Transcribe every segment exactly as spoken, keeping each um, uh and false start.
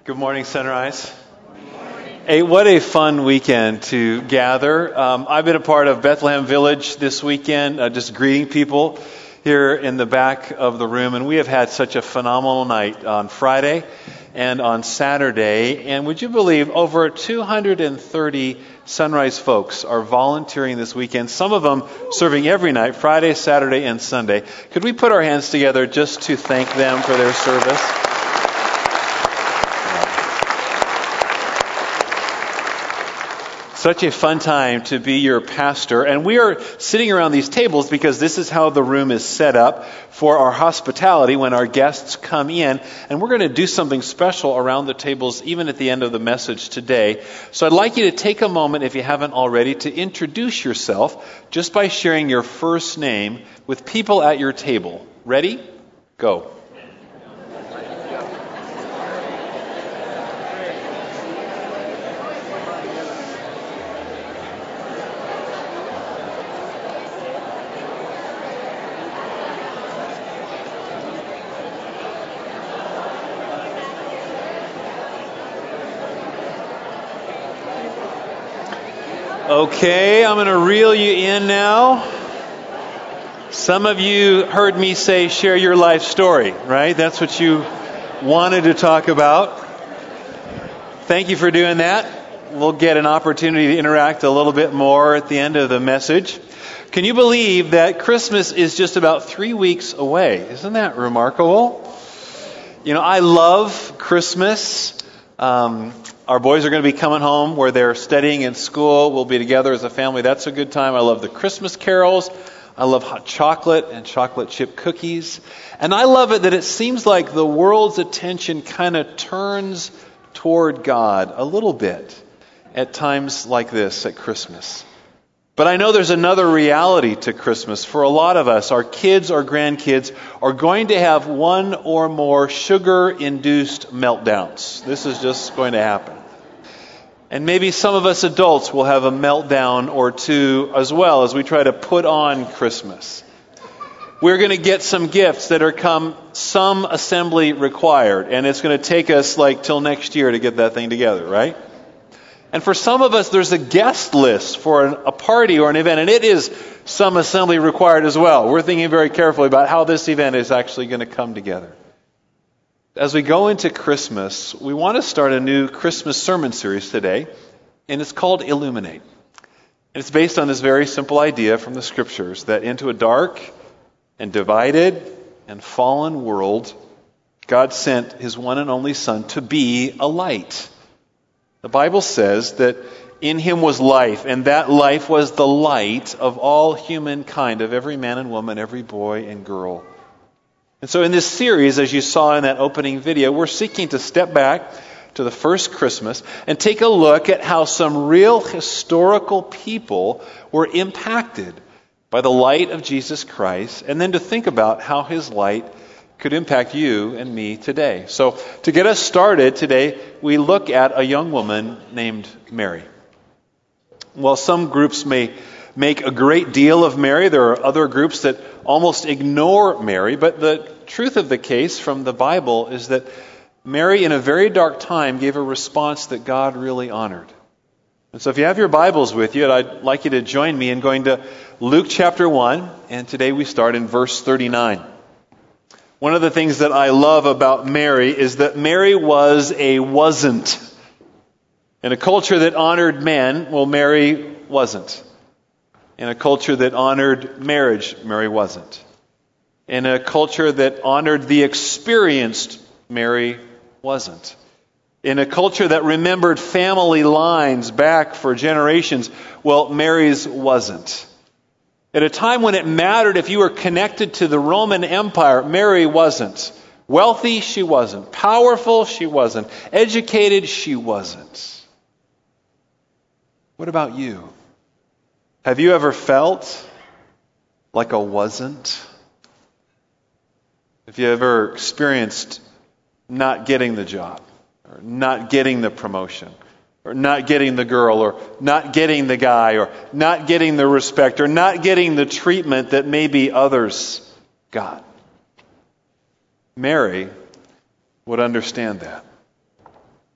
Good morning, Sunrise. Hey, what a fun weekend to gather. Um, I've been a part of Bethlehem Village this weekend, uh, just greeting people here in the back of the room. And we have had such a phenomenal night on Friday and on Saturday. And would you believe over two hundred thirty Sunrise folks are volunteering this weekend, some of them serving every night, Friday, Saturday, and Sunday. Could we put our hands together just to thank them for their service? Such a fun time to be your pastor. And we are sitting around these tables because this is how the room is set up for our hospitality when our guests come in. And we're going to do something special around the tables even at the end of the message today. So I'd like you to take a moment, if you haven't already, to introduce yourself just by sharing your first name with people at your table. Ready? Go. Okay, I'm going to reel you in now. Some of you heard me say share your life story, right? That's what you wanted to talk about. Thank you for doing that. We'll get an opportunity to interact a little bit more at the end of the message. Can you believe that Christmas is just about three weeks away? Isn't that remarkable? You know, I love Christmas. Um, Our boys are going to be coming home where they're studying in school. We'll be together as a family. That's a good time. I love the Christmas carols. I love hot chocolate and chocolate chip cookies. And I love it that it seems like the world's attention kind of turns toward God a little bit at times like this at Christmas. But I know there's another reality to Christmas. For a lot of us, our kids or grandkids are going to have one or more sugar-induced meltdowns. This is just going to happen. And maybe some of us adults will have a meltdown or two as well as we try to put on Christmas. We're going to get some gifts that are come some assembly required. And it's going to take us like till next year to get that thing together, right? And for some of us, there's a guest list for an, a party or an event, and it is some assembly required as well. We're thinking very carefully about how this event is actually going to come together. As we go into Christmas, we want to start a new Christmas sermon series today, and it's called Illuminate. And it's based on this very simple idea from the Scriptures that into a dark and divided and fallen world, God sent His one and only Son to be a light. The Bible says that in Him was life, and that life was the light of all humankind, of every man and woman, every boy and girl. And so in this series, as you saw in that opening video, we're seeking to step back to the first Christmas and take a look at how some real historical people were impacted by the light of Jesus Christ, and then to think about how His light could impact you and me today. So to get us started today, we look at a young woman named Mary. While some groups may make a great deal of Mary, there are other groups that almost ignore Mary. But the truth of the case from the Bible is that Mary, in a very dark time, gave a response that God really honored. And so if you have your Bibles with you, I'd like you to join me in going to Luke chapter one. And today we start in verse thirty-nine. One of the things that I love about Mary is that Mary was a wasn't. In a culture that honored men, well, Mary wasn't. In a culture that honored marriage, Mary wasn't. In a culture that honored the experienced, Mary wasn't. In a culture that remembered family lines back for generations, well, Mary's wasn't. At a time when it mattered if you were connected to the Roman Empire, Mary wasn't. Wealthy, she wasn't. Powerful, she wasn't. Educated, she wasn't. What about you? Have you ever felt like a wasn't? Have you ever experienced not getting the job, or not getting the promotion, or not getting the girl, or not getting the guy, or not getting the respect, or not getting the treatment that maybe others got? Mary would understand that.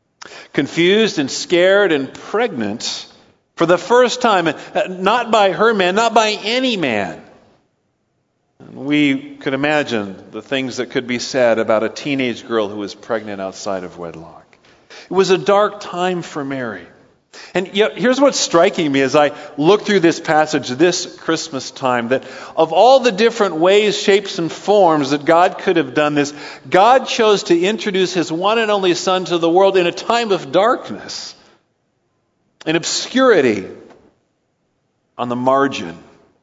confused and scared and pregnant for the first time, not by her man, not by any man. We could imagine the things that could be said about a teenage girl who was pregnant outside of wedlock. It was a dark time for Mary. And yet, here's what's striking me as I look through this passage this Christmas time, that of all the different ways, shapes, and forms that God could have done this, God chose to introduce His one and only Son to the world in a time of darkness, in obscurity, on the margin.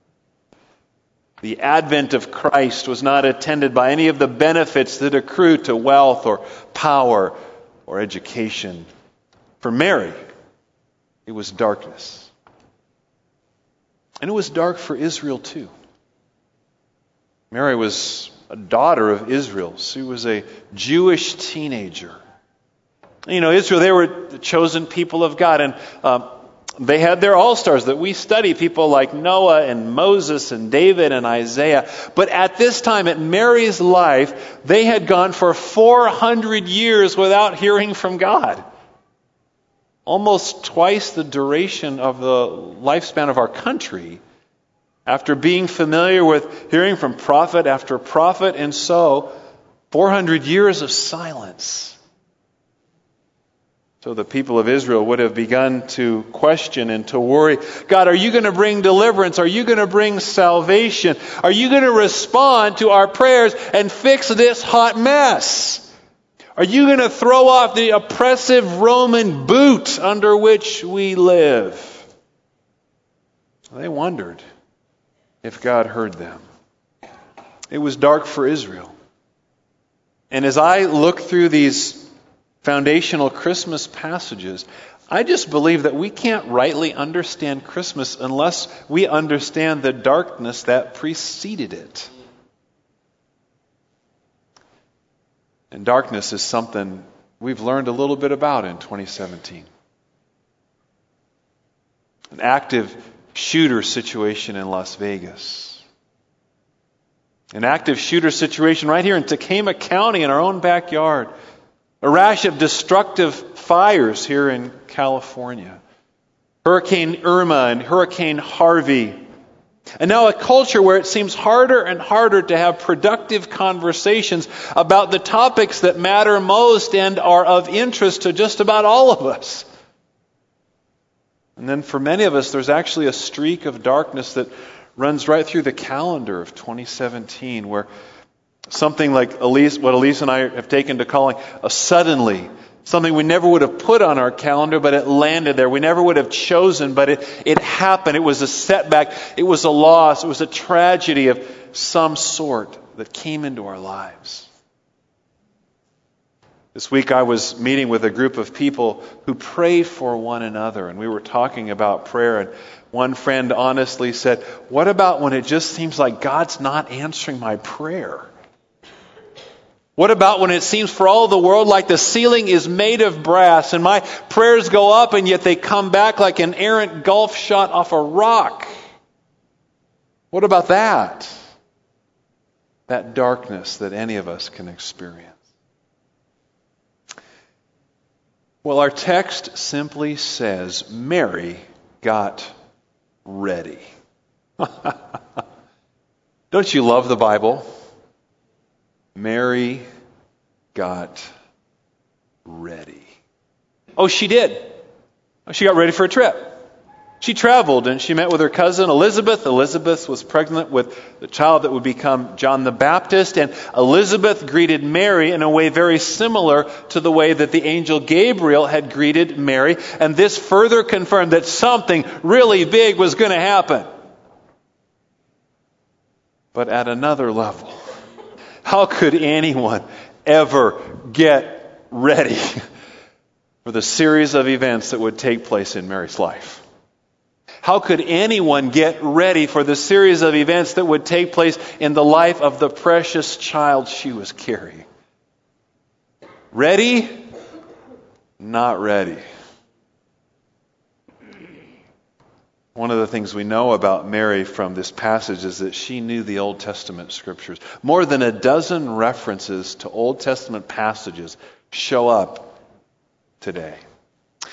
The advent of Christ was not attended by any of the benefits that accrue to wealth or power or education. For Mary, it was darkness. And it was dark for Israel too. Mary was a daughter of Israel. She was a Jewish teenager. You know, Israel, they were the chosen people of God. And um, they had their all-stars that we study, people like Noah and Moses and David and Isaiah. But at this time, at Mary's life, they had gone for four hundred years without hearing from God. Almost twice the duration of the lifespan of our country, after being familiar with hearing from prophet after prophet, and so four hundred years of silence. So the people of Israel would have begun to question and to worry, God, are you going to bring deliverance? Are you going to bring salvation? Are you going to respond to our prayers and fix this hot mess? Are you going to throw off the oppressive Roman boot under which we live? They wondered if God heard them. It was dark for Israel. And as I look through these foundational Christmas passages, I just believe that we can't rightly understand Christmas unless we understand the darkness that preceded it. And darkness is something we've learned a little bit about in twenty seventeen. An active shooter situation in Las Vegas. An active shooter situation right here in Tacoma County in our own backyard. A rash of destructive fires here in California. Hurricane Irma and Hurricane Harvey. And now a culture where it seems harder and harder to have productive conversations about the topics that matter most and are of interest to just about all of us. And then for many of us, there's actually a streak of darkness that runs right through the calendar of twenty seventeen, where something like Elise, what Elise and I have taken to calling a suddenly, something we never would have put on our calendar, but it landed there. We never would have chosen, but it, it happened. It was a setback. It was a loss. It was a tragedy of some sort that came into our lives. This week I was meeting with a group of people who pray for one another, and we were talking about prayer, and one friend honestly said, what about when it just seems like God's not answering my prayer? What about when it seems for all the world like the ceiling is made of brass and my prayers go up and yet they come back like an errant golf shot off a rock? What about that? That darkness that any of us can experience. Well, our text simply says, Mary got ready. Don't you love the Bible? Mary got ready. Oh, she did. She got ready for a trip. She traveled and she met with her cousin Elizabeth. Elizabeth was pregnant with the child that would become John the Baptist. And Elizabeth greeted Mary in a way very similar to the way that the angel Gabriel had greeted Mary. And this further confirmed that something really big was going to happen. But at another level. How could anyone ever get ready for the series of events that would take place in Mary's life? How could anyone get ready for the series of events that would take place in the life of the precious child she was carrying? Ready? Not ready. One of the things we know about Mary from this passage is that she knew the Old Testament scriptures. More than a dozen references to Old Testament passages show up today.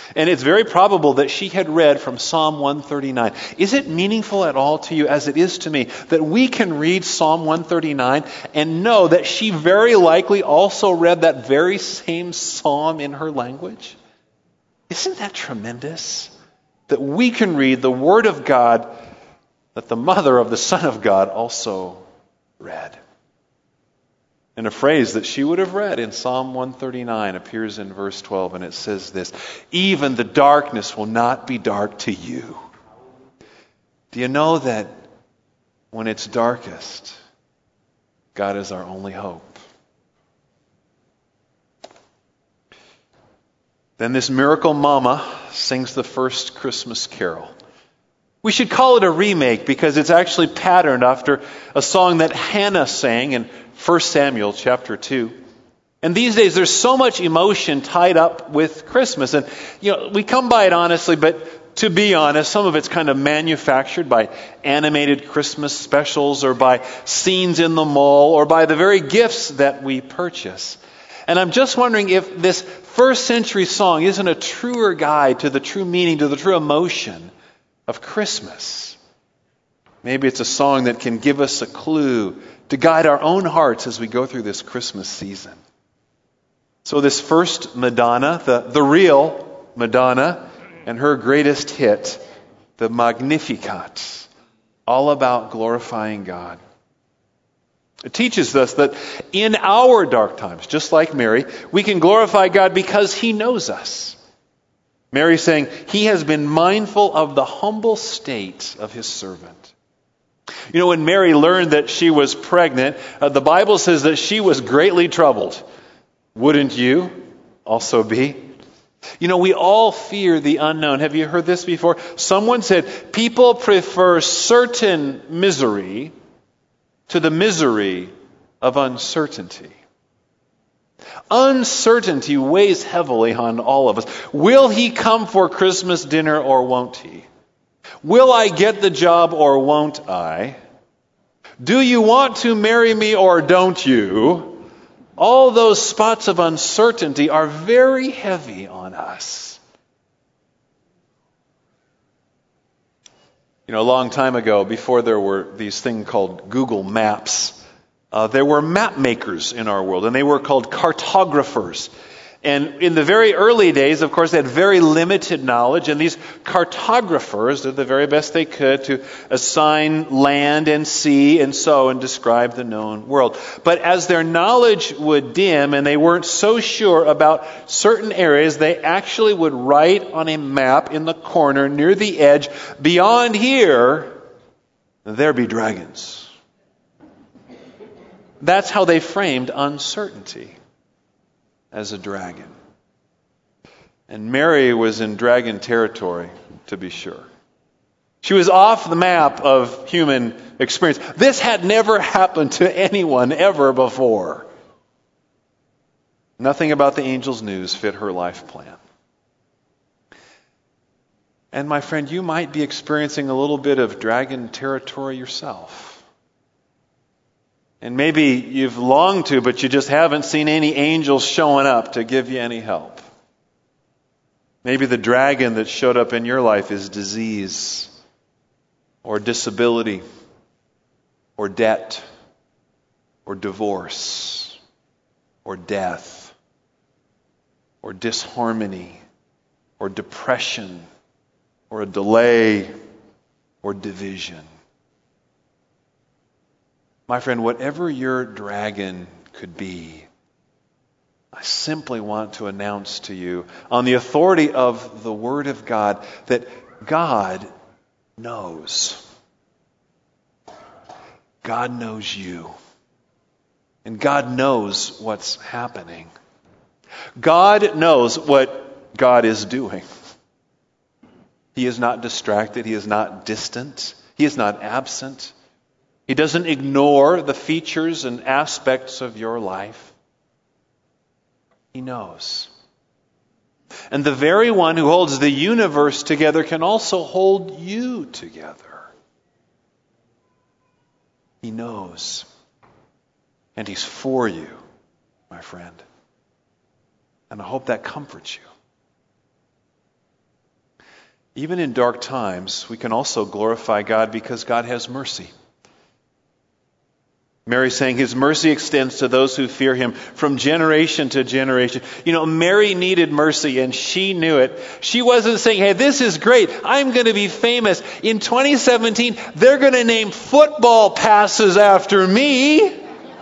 And it's very probable that she had read from Psalm one thirty-nine. Is it meaningful at all to you, as it is to me, that we can read Psalm one thirty-nine and know that she very likely also read that very same psalm in her language? Isn't that tremendous? That we can read the Word of God that the mother of the Son of God also read. And a phrase that she would have read in Psalm one thirty-nine appears in verse twelve, and it says this: even the darkness will not be dark to you. Do you know that when it's darkest, God is our only hope? Then this miracle mama sings the first Christmas carol. We should call it a remake because it's actually patterned after a song that Hannah sang in First Samuel chapter two. And these days there's so much emotion tied up with Christmas. And, you know, we come by it honestly, but to be honest, some of it's kind of manufactured by animated Christmas specials or by scenes in the mall or by the very gifts that we purchase. And I'm just wondering if this first century song isn't a truer guide to the true meaning, to the true emotion of Christmas. Maybe it's a song that can give us a clue to guide our own hearts as we go through this Christmas season. So this first Madonna, the, the real Madonna, and her greatest hit, the Magnificat, all about glorifying God. It teaches us that in our dark times, just like Mary, we can glorify God because He knows us. Mary saying, He has been mindful of the humble state of His servant. You know, when Mary learned that she was pregnant, uh, the Bible says that she was greatly troubled. Wouldn't you also be? You know, we all fear the unknown. Have you heard this before? Someone said, people prefer certain misery to the misery of uncertainty. Uncertainty weighs heavily on all of us. Will He come for Christmas dinner or won't He? Will I get the job or won't I? Do you want to marry me or don't you? All those spots of uncertainty are very heavy on us. You know, a long time ago, before there were these things called Google Maps, uh, there were map makers in our world, and they were called cartographers. And in the very early days, of course, they had very limited knowledge, and these cartographers did the very best they could to assign land and sea and so and describe the known world. But as their knowledge would dim and they weren't so sure about certain areas, they actually would write on a map in the corner near the edge, beyond here, there be dragons. That's how they framed uncertainty. As a dragon. And Mary was in dragon territory, to be sure. She was off the map of human experience. This had never happened to anyone ever before. Nothing about the angel's news fit her life plan. And my friend, you might be experiencing a little bit of dragon territory yourself. And maybe you've longed to, but you just haven't seen any angels showing up to give you any help. Maybe the dragon that showed up in your life is disease, or disability, or debt, or divorce, or death, or disharmony, or depression, or a delay, or division. My friend, whatever your dragon could be, I simply want to announce to you, on the authority of the Word of God, that God knows. God knows you. And God knows what's happening. God knows what God is doing. He is not distracted. He is not distant. He is not absent. He doesn't ignore the features and aspects of your life. He knows. And the very one who holds the universe together can also hold you together. He knows. And He's for you, my friend. And I hope that comforts you. even in dark times, we can also glorify God because God has mercy. Mary's saying his mercy extends to those who fear him from generation to generation. You know, Mary needed mercy and she knew it. She wasn't saying, hey, this is great. I'm going to be famous. In twenty seventeen, they're going to name football passes after me.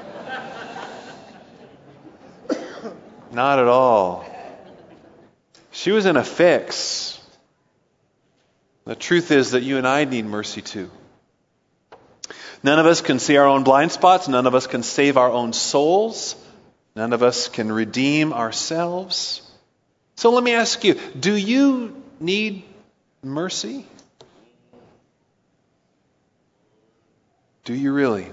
Not at all. She was in a fix. The truth is that you and I need mercy too. None of us can see our own blind spots. None of us can save our own souls. None of us can redeem ourselves. So let me ask you, do you need mercy? Do you really?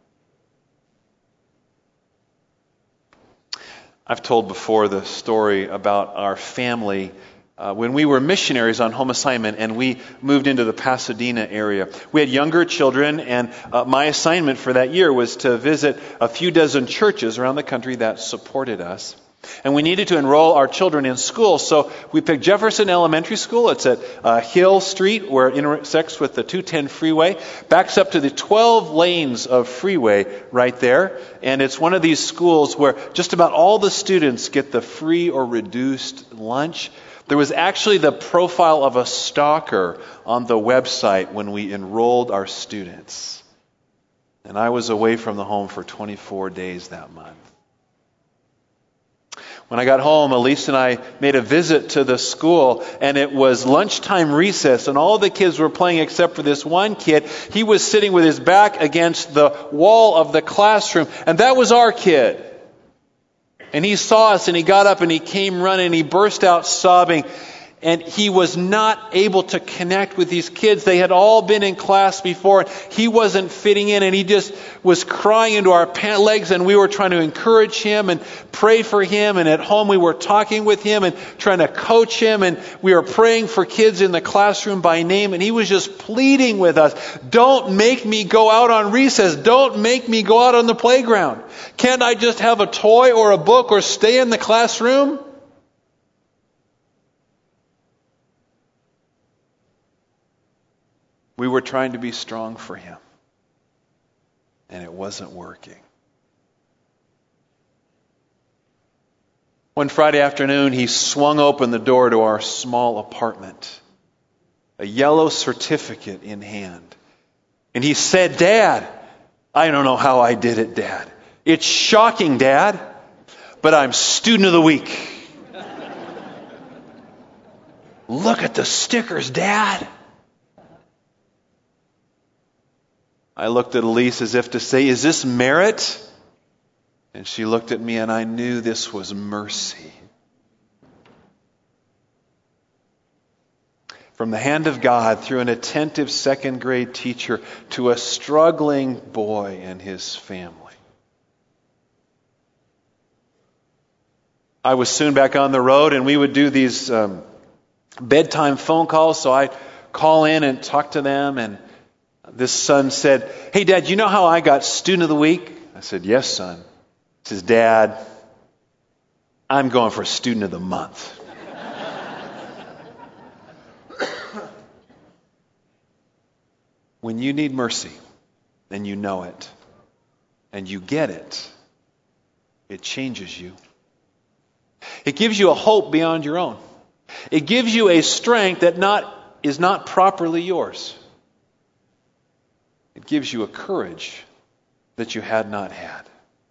I've told before the story about our family Uh, when we were missionaries on home assignment and we moved into the Pasadena area. We had younger children, and uh, my assignment for that year was to visit a few dozen churches around the country that supported us. And we needed to enroll our children in school, so we picked Jefferson Elementary School. It's at uh, Hill Street, where it intersects with the two ten freeway. Backs up to the twelve lanes of freeway right there. And it's one of these schools where just about all the students get the free or reduced lunch. There was actually the profile of a stalker on the website when we enrolled our students. And I was away from the home for twenty-four days that month. When I got home, Elise and I made a visit to the school, and it was lunchtime recess, and all the kids were playing except for this one kid. He was sitting with his back against the wall of the classroom, and that was our kid. And he saw us and he got up and he came running and he burst out sobbing. And he was not able to connect with these kids. They had all been in class before. He wasn't fitting in and he just was crying into our pant legs, and we were trying to encourage him and pray for him. And at home we were talking with him and trying to coach him, and we were praying for kids in the classroom by name. And he was just pleading with us, don't make me go out on recess. Don't make me go out on the playground. Can't I just have a toy or a book or stay in the classroom? We were trying to be strong for him, and it wasn't working. One Friday afternoon, he swung open the door to our small apartment, a yellow certificate in hand. And he said, Dad, I don't know how I did it, Dad. It's shocking, Dad, but I'm student of the week. Look at the stickers, Dad. I looked at Elise as if to say, is this merit? And she looked at me, and I knew this was mercy. From the hand of God, through an attentive second grade teacher, to a struggling boy and his family. I was soon back on the road, and we would do these um, bedtime phone calls, so I'd call in and talk to them, and this son said, hey, Dad, you know how I got student of the week? I said, yes, son. He says, Dad, I'm going for student of the month. When you need mercy, and you know it, and you get it, it changes you. It gives you a hope beyond your own. It gives you a strength that not is not properly yours. It gives you a courage that you had not had.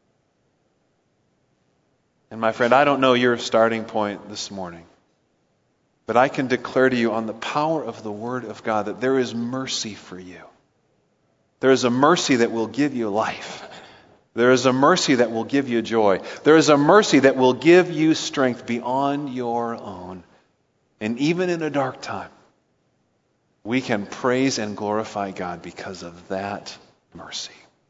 And my friend, I don't know your starting point this morning, but I can declare to you on the power of the Word of God that there is mercy for you. There is a mercy that will give you life. There is a mercy that will give you joy. There is a mercy that will give you strength beyond your own. And even in a dark time, we can praise and glorify God because of that mercy.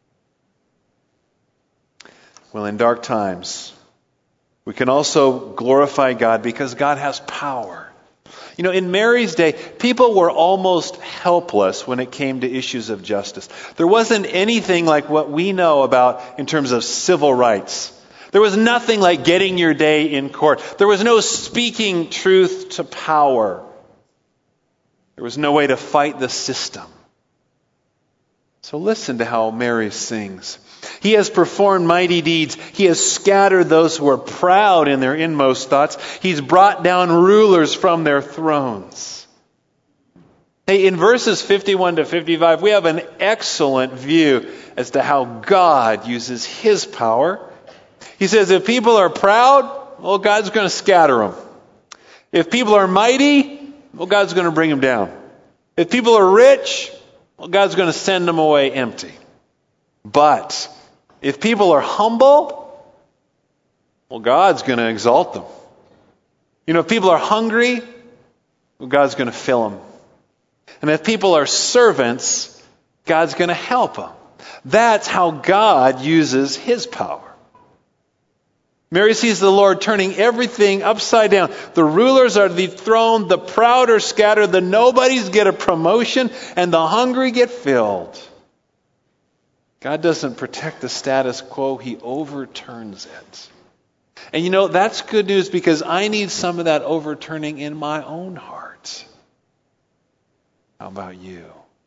Well, in dark times, we can also glorify God because God has power. You know, in Mary's day, people were almost helpless when it came to issues of justice. There wasn't anything like what we know about in terms of civil rights. There was nothing like getting your day in court. There was no speaking truth to power. There was no way to fight the system. So listen to how Mary sings. He has performed mighty deeds. He has scattered those who are proud in their inmost thoughts. He's brought down rulers from their thrones. Hey, in verses fifty-one to fifty-five, we have an excellent view as to how God uses His power. He says if people are proud, well, God's going to scatter them. If people are mighty, well, God's going to bring them down. If people are rich, well, God's going to send them away empty. But if people are humble, well, God's going to exalt them. You know, if people are hungry, well, God's going to fill them. And if people are servants, God's going to help them. That's how God uses His power. Mary sees the Lord turning everything upside down. The rulers are dethroned, the proud are scattered, the nobodies get a promotion, and the hungry get filled. God doesn't protect the status quo, He overturns it. And you know, that's good news because I need some of that overturning in my own heart. How about you?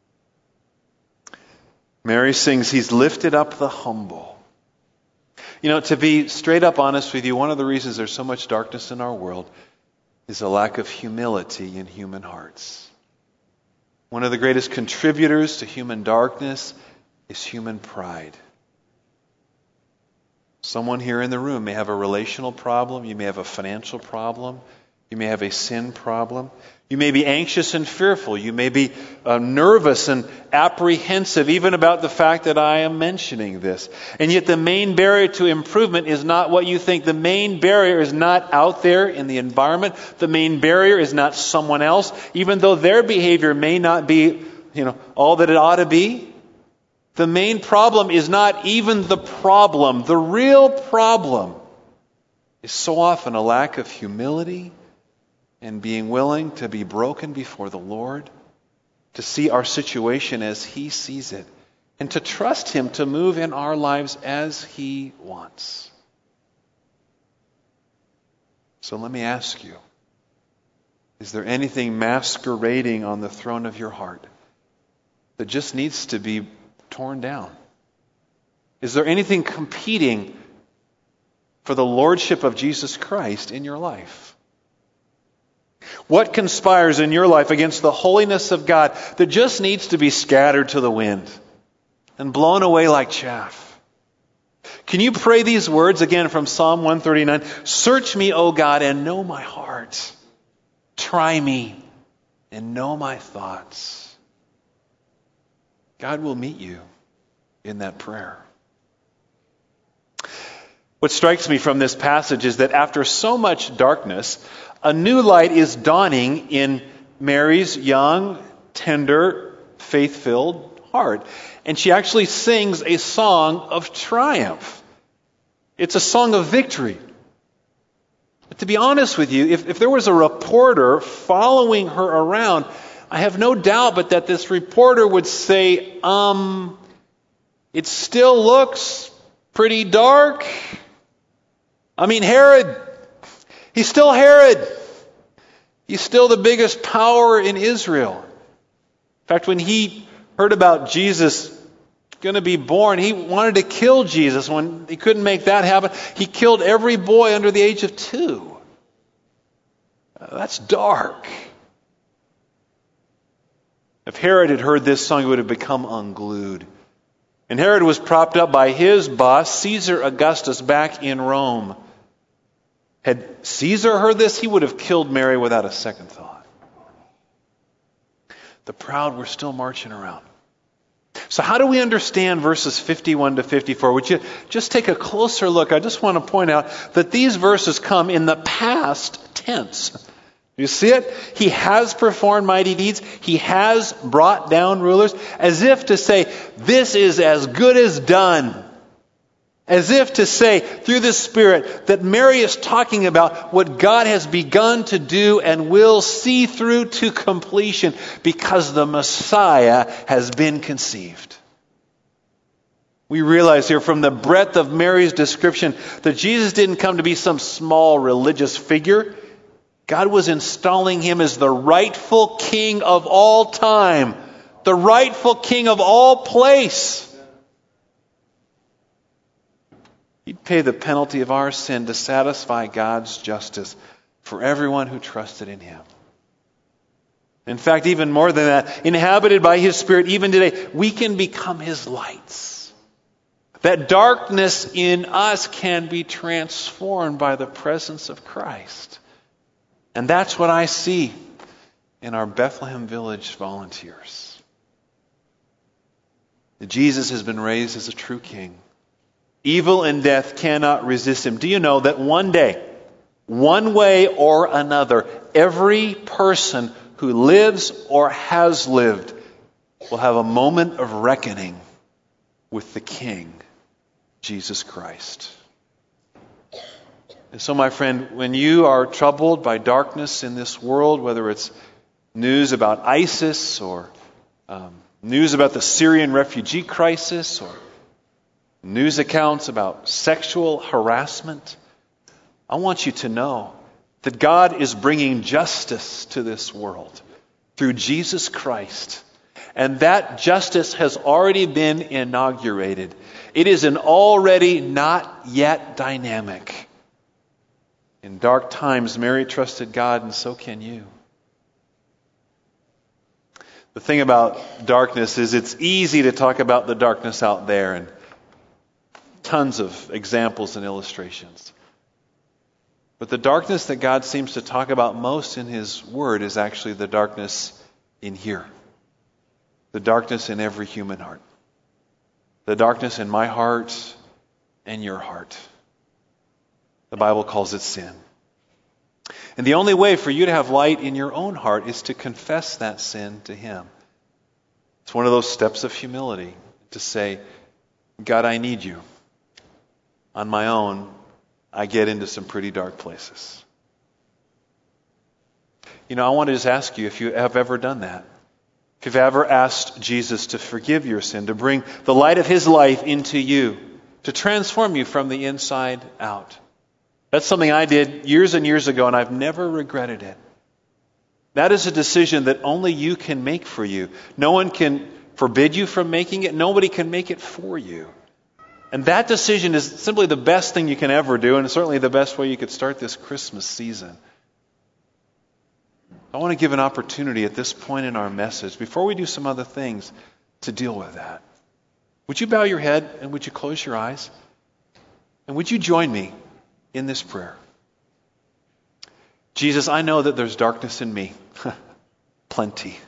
Mary sings, He's lifted up the humble. You know, to be straight up honest with you, one of the reasons there's so much darkness in our world is a lack of humility in human hearts. One of the greatest contributors to human darkness is human pride. Someone here in the room may have a relational problem. You may have a financial problem. You may have a sin problem. You may be anxious and fearful. You may be uh, nervous and apprehensive even about the fact that I am mentioning this. And yet the main barrier to improvement is not what you think. The main barrier is not out there in the environment. The main barrier is not someone else, even though their behavior may not be, you know, all that it ought to be. The main problem is not even the problem. The real problem is so often a lack of humility and being willing to be broken before the Lord, to see our situation as He sees it, and to trust Him to move in our lives as He wants. So let me ask you, is there anything masquerading on the throne of your heart that just needs to be torn down? Is there anything competing for the lordship of Jesus Christ in your life? What conspires in your life against the holiness of God that just needs to be scattered to the wind and blown away like chaff? Can you pray these words again from Psalm one thirty-nine? Search me, O God, and know my heart. Try me and know my thoughts. God will meet you in that prayer. What strikes me from this passage is that after so much darkness, a new light is dawning in Mary's young, tender, faith-filled heart. And she actually sings a song of triumph. It's a song of victory. But to be honest with you, if, if there was a reporter following her around, I have no doubt but that this reporter would say, um, it still looks pretty dark. I mean, Herod, he's still Herod. He's still the biggest power in Israel. In fact, when he heard about Jesus going to be born, he wanted to kill Jesus. When he couldn't make that happen, he killed every boy under the age of two. Uh, that's dark. If Herod had heard this song, he would have become unglued. And Herod was propped up by his boss, Caesar Augustus, back in Rome. Had Caesar heard this, he would have killed Mary without a second thought. The proud were still marching around. So how do we understand verses fifty-one to fifty-four? Would you just take a closer look? I just want to point out that these verses come in the past tense. You see it? He has performed mighty deeds. He has brought down rulers, as if to say, this is as good as done. As if to say, through the Spirit, that Mary is talking about what God has begun to do and will see through to completion because the Messiah has been conceived. We realize here from the breadth of Mary's description that Jesus didn't come to be some small religious figure. God was installing him as the rightful king of all time, the rightful king of all place. He'd pay the penalty of our sin to satisfy God's justice for everyone who trusted in him. In fact, even more than that, inhabited by his Spirit, even today, we can become his lights. That darkness in us can be transformed by the presence of Christ. And that's what I see in our Bethlehem Village volunteers. Jesus has been raised as a true king. Evil and death cannot resist him. Do you know that one day, one way or another, every person who lives or has lived will have a moment of reckoning with the King, Jesus Christ. And so, my friend, when you are troubled by darkness in this world, whether it's news about ISIS or um, news about the Syrian refugee crisis or news accounts about sexual harassment, I want you to know that God is bringing justice to this world through Jesus Christ. And that justice has already been inaugurated. It is an already not yet dynamic. In dark times, Mary trusted God, and so can you. The thing about darkness is it's easy to talk about the darkness out there, and tons of examples and illustrations. But the darkness that God seems to talk about most in his word is actually the darkness in here. The darkness in every human heart. The darkness in my heart and your heart. The Bible calls it sin. And the only way for you to have light in your own heart is to confess that sin to him. It's one of those steps of humility to say, God, I need you. On my own, I get into some pretty dark places. You know, I want to just ask you if you have ever done that. If you've ever asked Jesus to forgive your sin, to bring the light of his life into you, to transform you from the inside out. That's something I did years and years ago, and I've never regretted it. That is a decision that only you can make for you. No one can forbid you from making it. Nobody can make it for you. And that decision is simply the best thing you can ever do, and certainly the best way you could start this Christmas season. I want to give an opportunity at this point in our message, before we do some other things, to deal with that. Would you bow your head and would you close your eyes? And would you join me in this prayer? Jesus, I know that there's darkness in me. Plenty.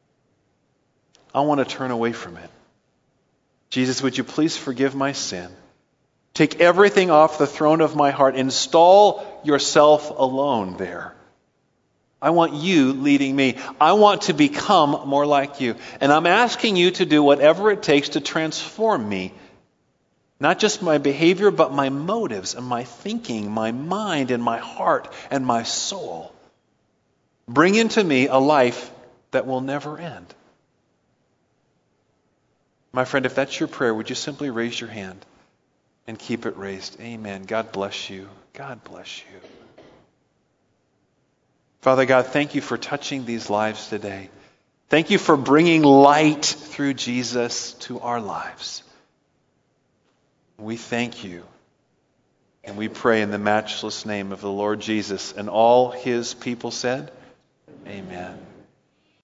I want to turn away from it. Jesus, would you please forgive my sin? Take everything off the throne of my heart. Install yourself alone there. I want you leading me. I want to become more like you. And I'm asking you to do whatever it takes to transform me. Not just my behavior, but my motives and my thinking, my mind and my heart and my soul. Bring into me a life that will never end. My friend, if that's your prayer, would you simply raise your hand and keep it raised? Amen. God bless you. God bless you. Father God, thank you for touching these lives today. Thank you for bringing light through Jesus to our lives. We thank you. And we pray in the matchless name of the Lord Jesus. And all his people said, amen.